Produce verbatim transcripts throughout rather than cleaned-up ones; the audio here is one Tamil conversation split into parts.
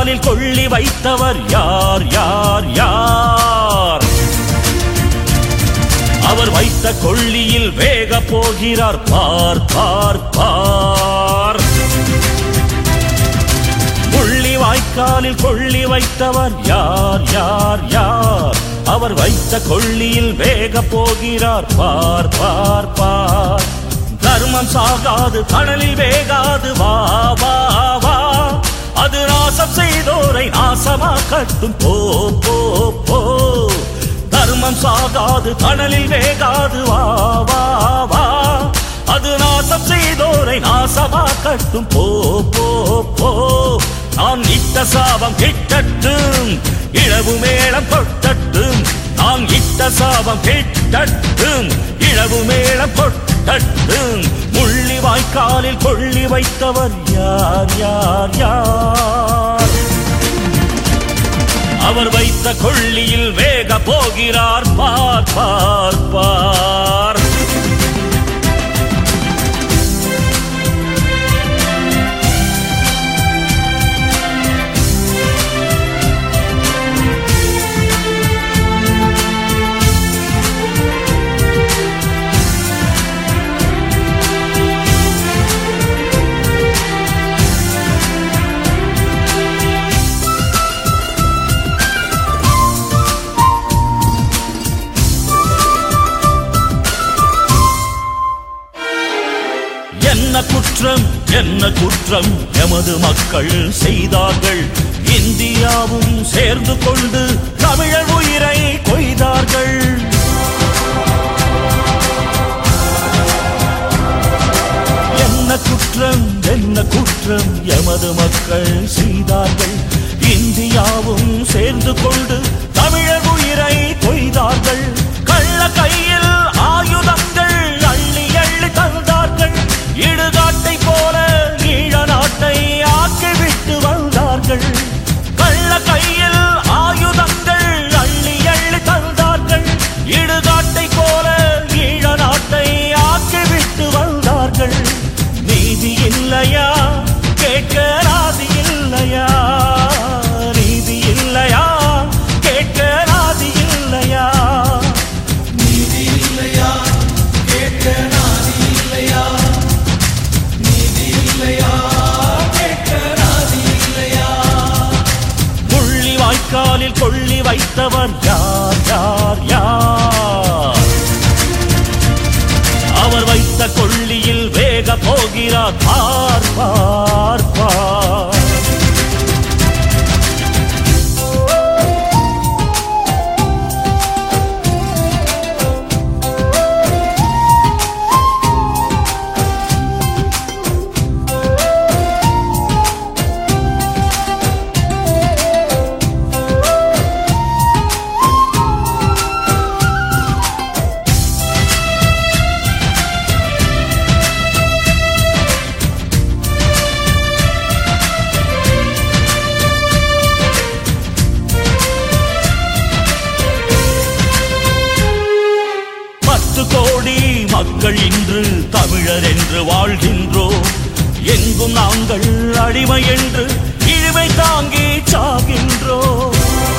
வாய்க்காலில் கொள்ளி வைத்தவர் யார் யார் யார்? அவர் வைத்த கொள்ளியில் வேக போகிறார் பார் பார் பார். கொள்ளி வாய்க்காலில் கொள்ளி வைத்தவர் யார் யார் யார்? அவர் வைத்த கொள்ளியில் வேக போகிறார் பார் பார் பார். தர்மம் சாகாது கடலில் வேகாது வா வா வா. அது நாசம் செய்தோரை நாசமாக்கட்டும் போ போ போ. தர்மம் சாகாது கடலில் வேகாது வா வா வா. அது நாசம் செய்தோரை நாசமாக்கட்டும் போ போ போ. நான் இட்ட சாபம் கிட்டட்டும் இழவு மேளம் கொட்டட்டும். நான் இட்ட சாபம் கிட்டட்டும் இழவு மேளம் கொட்டட்டும். முள்ளி வாய்க்காலில் கொள்ளி வைத்தவர் யார் யார் யார்? அவர் வைத்த கொள்ளியில் வேக போகிறார் பார் பார் பார். என்ன குற்றம் என்ன குற்றம் எமது மக்கள் செய்தார்கள்? இந்தியாவும் சேர்ந்து கொண்டு தமிழர் உயிரை கொய்தார்கள். என்ன குற்றம் என்ன குற்றம் எமது மக்கள் செய்தார்கள்? இந்தியாவும் சேர்ந்து கொண்டு தமிழர் உயிரை கொய்தார்கள். கள்ள கையில் ஆயுதங்கள் அள்ளி அள்ளி தந்தார்கள். இடுகாட்டை போல ஈழ நாட்டை ஆக்கிவிட்டு வந்தார்கள். கள்ள கையில் ஆயுதங்கள் அள்ளி அள்ளி தந்தார்கள். இடுகாட்டை போல ஈழ நாட்டை ஆக்கிவிட்டு வந்தார்கள். நீதி இல்லையா கேட்க ராதி இல்லையா? நீதி இல்லையா கேட்க ராதி இல்லையா? நீதி இல்லையா கேட்க ராதி இல்லையா? நீதி இல்லையா கேட்க ராதி இல்லையா? முள்ளி வாய்க்காலில் கொள்ளி வைத்தவர் யார் யார் யார்? அவர் வைத்த கொள்ளியில் வேக போகிறார் பார் பார் பார். கோடி மக்கள் இன்று தமிழர் என்று வாழ்கின்றோம். எங்கும் நாங்கள் அடிமை என்று இழிவை தாங்கி சாகின்றோம்.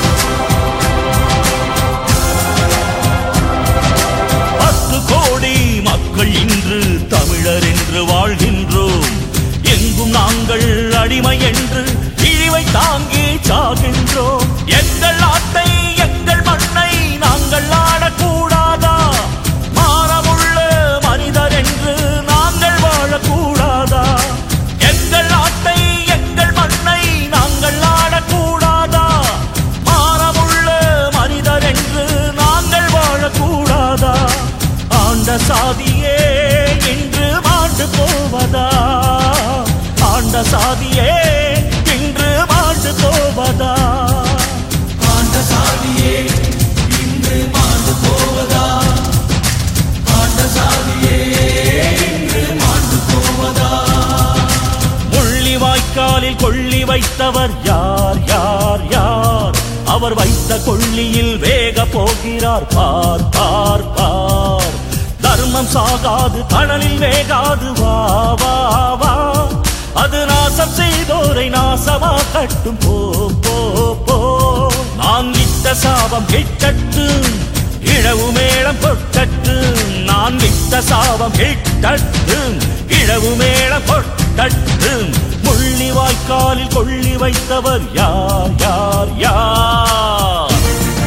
பத்து கோடி மக்கள் இன்று தமிழர் என்று வாழ்கின்றோம். எங்கும் நாங்கள் அடிமை என்று இழிவை தாங்கி சாகின்றோம். எங்கள் நாட்டை எங்கள் மண்ணை நாங்கள் ஆடக்கூடாதா? மானமுள்ள மனிதர் என்று நாங்கள் வாழக்கூடாதா? எங்கள் நாட்டை எங்கள் மண்ணை நாங்கள் ஆடக்கூடாதா? மானமுள்ள மனிதர் என்று நாங்கள் வாழக்கூடாதா? ஆண்ட சாதியே இன்று மாண்டு போவதா? ஆண்ட சாதியே இன்று மாண்டு போவதா? ஆண்ட சாதியே இன்று மாண்டு போவதா? ஆண்ட சாதியே இன்று மாண்டு போவதா? முள்ளி வாய்க்காலில் கொள்ளி வைத்தவர் யார் யார் யார்? அவர் வைத்த கொள்ளியில் வேக போகிறார் பார் பார் பார். தர்மம் சாகாது கடலில் வேகாது வா வா வா. அது நாசம் செய்தோரை நாசமாக்க போகட்டும் போ போ போ நான் விட்ட சாபம் கிட்டட்டும் இழவு மேளம் பொட்டட்டும் நான் விட்ட சாபம் கிட்டட்டும் இழவு மேளம் பொட்டட்டும் முள்ளி வாய்க்காலில் கொள்ளி வைத்தவர் யார் யார் யார்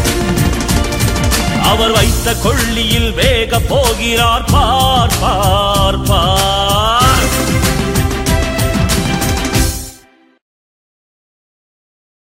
அவர் வைத்த கொள்ளியில் வேக போகிறார் பார் பார்